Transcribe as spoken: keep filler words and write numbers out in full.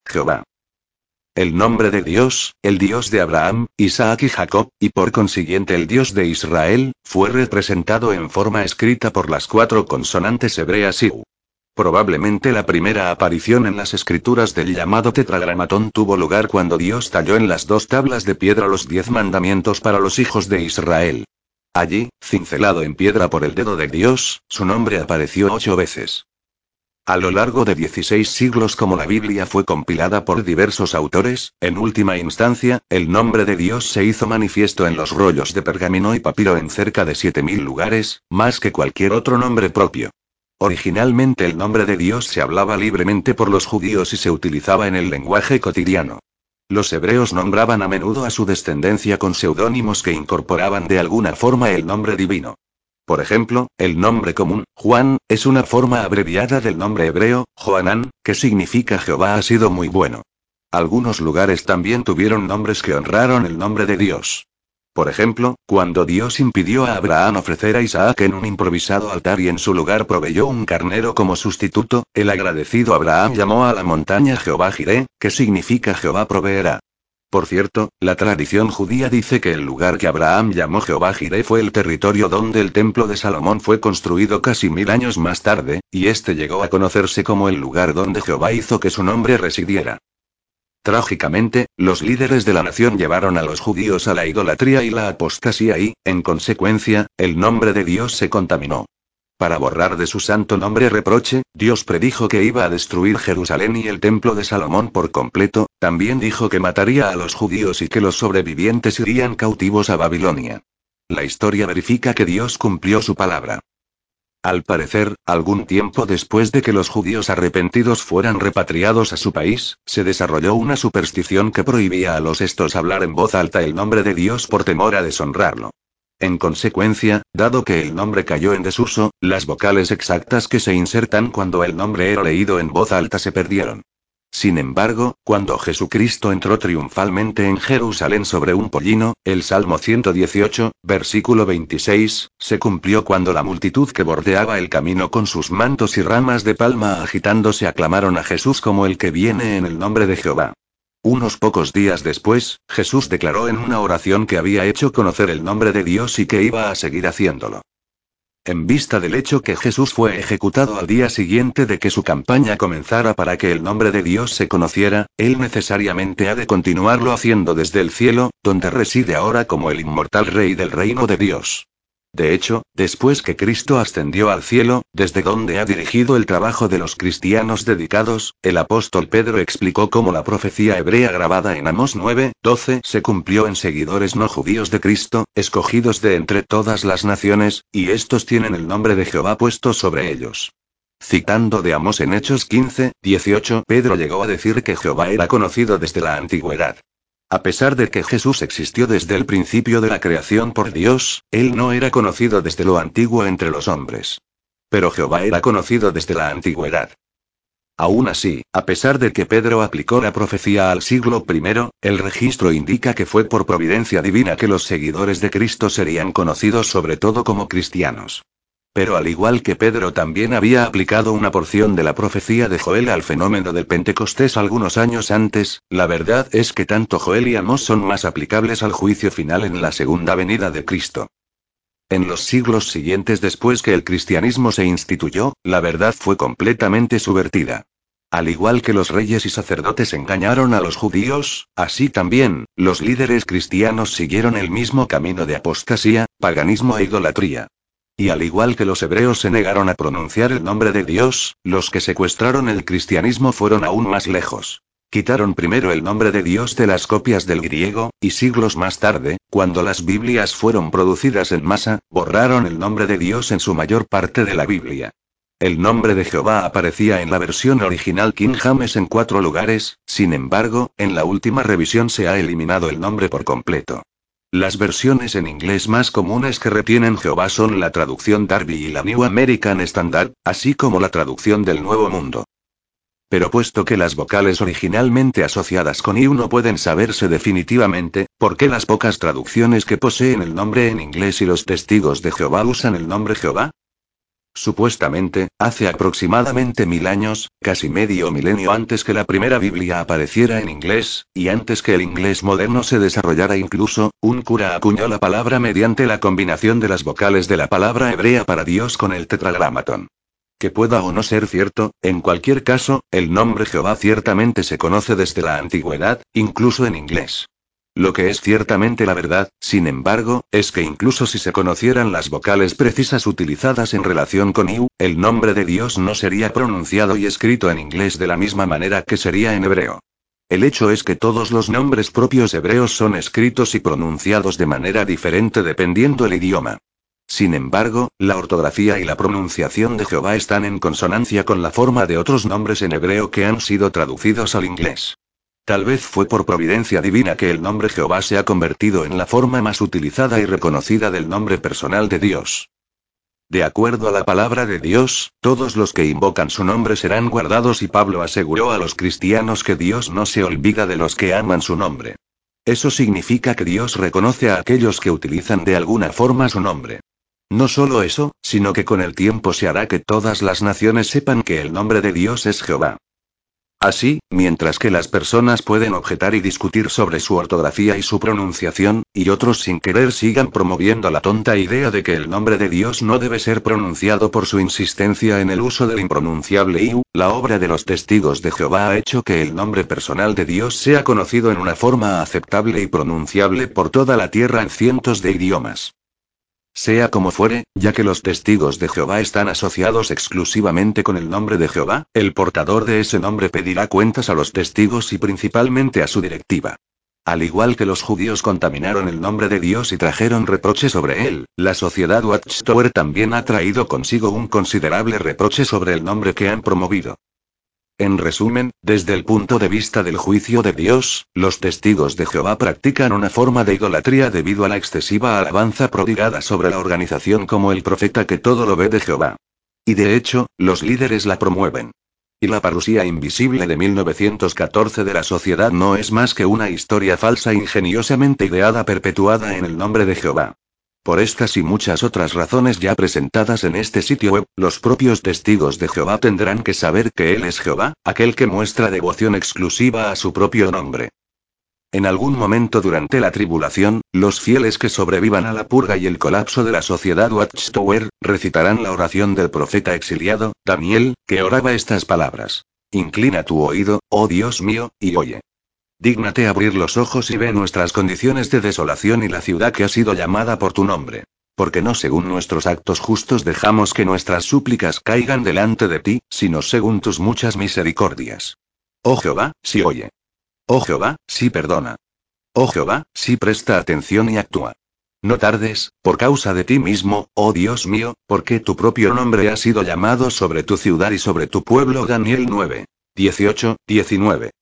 Jehová. El nombre de Dios, el Dios de Abraham, Isaac y Jacob, y por consiguiente el Dios de Israel, fue representado en forma escrita por las cuatro consonantes hebreas I U. Probablemente la primera aparición en las escrituras del llamado tetragramatón tuvo lugar cuando Dios talló en las dos tablas de piedra los diez mandamientos para los hijos de Israel. Allí, cincelado en piedra por el dedo de Dios, su nombre apareció ocho veces. A lo largo de dieciséis siglos, como la Biblia fue compilada por diversos autores, en última instancia, el nombre de Dios se hizo manifiesto en los rollos de pergamino y papiro en cerca de siete mil lugares, más que cualquier otro nombre propio. Originalmente el nombre de Dios se hablaba libremente por los judíos y se utilizaba en el lenguaje cotidiano. Los hebreos nombraban a menudo a su descendencia con seudónimos que incorporaban de alguna forma el nombre divino. Por ejemplo, el nombre común, Juan, es una forma abreviada del nombre hebreo, Joanán, que significa Jehová ha sido muy bueno. Algunos lugares también tuvieron nombres que honraron el nombre de Dios. Por ejemplo, cuando Dios impidió a Abraham ofrecer a Isaac en un improvisado altar y en su lugar proveyó un carnero como sustituto, el agradecido Abraham llamó a la montaña Jehová Jiré, que significa Jehová proveerá. Por cierto, la tradición judía dice que el lugar que Abraham llamó Jehová Jiré fue el territorio donde el templo de Salomón fue construido casi mil años más tarde, y este llegó a conocerse como el lugar donde Jehová hizo que su nombre residiera. Trágicamente, los líderes de la nación llevaron a los judíos a la idolatría y la apostasía y, en consecuencia, el nombre de Dios se contaminó. Para borrar de su santo nombre reproche, Dios predijo que iba a destruir Jerusalén y el templo de Salomón por completo, también dijo que mataría a los judíos y que los sobrevivientes irían cautivos a Babilonia. La historia verifica que Dios cumplió su palabra. Al parecer, algún tiempo después de que los judíos arrepentidos fueran repatriados a su país, se desarrolló una superstición que prohibía a los estos hablar en voz alta el nombre de Dios por temor a deshonrarlo. En consecuencia, dado que el nombre cayó en desuso, las vocales exactas que se insertan cuando el nombre era leído en voz alta se perdieron. Sin embargo, cuando Jesucristo entró triunfalmente en Jerusalén sobre un pollino, el Salmo ciento dieciocho, versículo veintiséis, se cumplió cuando la multitud que bordeaba el camino con sus mantos y ramas de palma agitándose aclamaron a Jesús como el que viene en el nombre de Jehová. Unos pocos días después, Jesús declaró en una oración que había hecho conocer el nombre de Dios y que iba a seguir haciéndolo. En vista del hecho que Jesús fue ejecutado al día siguiente de que su campaña comenzara para que el nombre de Dios se conociera, él necesariamente ha de continuarlo haciendo desde el cielo, donde reside ahora como el inmortal Rey del reino de Dios. De hecho, después que Cristo ascendió al cielo, desde donde ha dirigido el trabajo de los cristianos dedicados, el apóstol Pedro explicó cómo la profecía hebrea grabada en Amós nueve, doce se cumplió en seguidores no judíos de Cristo, escogidos de entre todas las naciones, y estos tienen el nombre de Jehová puesto sobre ellos. Citando de Amós en Hechos quince, dieciocho, Pedro llegó a decir que Jehová era conocido desde la antigüedad. A pesar de que Jesús existió desde el principio de la creación por Dios, él no era conocido desde lo antiguo entre los hombres. Pero Jehová era conocido desde la antigüedad. Aún así, a pesar de que Pedro aplicó la profecía al siglo primero, el registro indica que fue por providencia divina que los seguidores de Cristo serían conocidos sobre todo como cristianos. Pero al igual que Pedro también había aplicado una porción de la profecía de Joel al fenómeno del Pentecostés algunos años antes, la verdad es que tanto Joel y Amós son más aplicables al juicio final en la segunda venida de Cristo. En los siglos siguientes después que el cristianismo se instituyó, la verdad fue completamente subvertida. Al igual que los reyes y sacerdotes engañaron a los judíos, así también, los líderes cristianos siguieron el mismo camino de apostasía, paganismo e idolatría. Y al igual que los hebreos se negaron a pronunciar el nombre de Dios, los que secuestraron el cristianismo fueron aún más lejos. Quitaron primero el nombre de Dios de las copias del griego, y siglos más tarde, cuando las Biblias fueron producidas en masa, borraron el nombre de Dios en su mayor parte de la Biblia. El nombre de Jehová aparecía en la versión original King James en cuatro lugares, sin embargo, en la última revisión se ha eliminado el nombre por completo. Las versiones en inglés más comunes que retienen Jehová son la traducción Darby y la New American Standard, así como la traducción del Nuevo Mundo. Pero puesto que las vocales originalmente asociadas con I U no pueden saberse definitivamente, ¿por qué las pocas traducciones que poseen el nombre en inglés y los testigos de Jehová usan el nombre Jehová? Supuestamente, hace aproximadamente mil años, casi medio milenio antes que la primera Biblia apareciera en inglés, y antes que el inglés moderno se desarrollara incluso, un cura acuñó la palabra mediante la combinación de las vocales de la palabra hebrea para Dios con el tetragramatón. Que pueda o no ser cierto, en cualquier caso, el nombre Jehová ciertamente se conoce desde la antigüedad, incluso en inglés. Lo que es ciertamente la verdad, sin embargo, es que incluso si se conocieran las vocales precisas utilizadas en relación con Iu, el nombre de Dios no sería pronunciado y escrito en inglés de la misma manera que sería en hebreo. El hecho es que todos los nombres propios hebreos son escritos y pronunciados de manera diferente dependiendo el idioma. Sin embargo, la ortografía y la pronunciación de Jehová están en consonancia con la forma de otros nombres en hebreo que han sido traducidos al inglés. Tal vez fue por providencia divina que el nombre Jehová se ha convertido en la forma más utilizada y reconocida del nombre personal de Dios. De acuerdo a la palabra de Dios, todos los que invocan su nombre serán guardados y Pablo aseguró a los cristianos que Dios no se olvida de los que aman su nombre. Eso significa que Dios reconoce a aquellos que utilizan de alguna forma su nombre. No solo eso, sino que con el tiempo se hará que todas las naciones sepan que el nombre de Dios es Jehová. Así, mientras que las personas pueden objetar y discutir sobre su ortografía y su pronunciación, y otros sin querer sigan promoviendo la tonta idea de que el nombre de Dios no debe ser pronunciado por su insistencia en el uso del impronunciable iu, la obra de los testigos de Jehová ha hecho que el nombre personal de Dios sea conocido en una forma aceptable y pronunciable por toda la tierra en cientos de idiomas. Sea como fuere, ya que los testigos de Jehová están asociados exclusivamente con el nombre de Jehová, el portador de ese nombre pedirá cuentas a los testigos y principalmente a su directiva. Al igual que los judíos contaminaron el nombre de Dios y trajeron reproche sobre él, la sociedad Watchtower también ha traído consigo un considerable reproche sobre el nombre que han promovido. En resumen, desde el punto de vista del juicio de Dios, los testigos de Jehová practican una forma de idolatría debido a la excesiva alabanza prodigada sobre la organización como el profeta que todo lo ve de Jehová. Y de hecho, los líderes la promueven. Y la parusía invisible de mil novecientos catorce de la sociedad no es más que una historia falsa ingeniosamente ideada perpetuada en el nombre de Jehová. Por estas y muchas otras razones ya presentadas en este sitio web, los propios testigos de Jehová tendrán que saber que Él es Jehová, aquel que muestra devoción exclusiva a su propio nombre. En algún momento durante la tribulación, los fieles que sobrevivan a la purga y el colapso de la sociedad Watchtower, recitarán la oración del profeta exiliado, Daniel, que oraba estas palabras. Inclina tu oído, oh Dios mío, y oye. Dígnate abrir los ojos y ve nuestras condiciones de desolación y la ciudad que ha sido llamada por tu nombre. Porque no según nuestros actos justos dejamos que nuestras súplicas caigan delante de ti, sino según tus muchas misericordias. Oh Jehová, sí oye. Oh Jehová, sí perdona. Oh Jehová, sí presta atención y actúa. No tardes, por causa de ti mismo, oh Dios mío, porque tu propio nombre ha sido llamado sobre tu ciudad y sobre tu pueblo. Daniel nueve, dieciocho, diecinueve.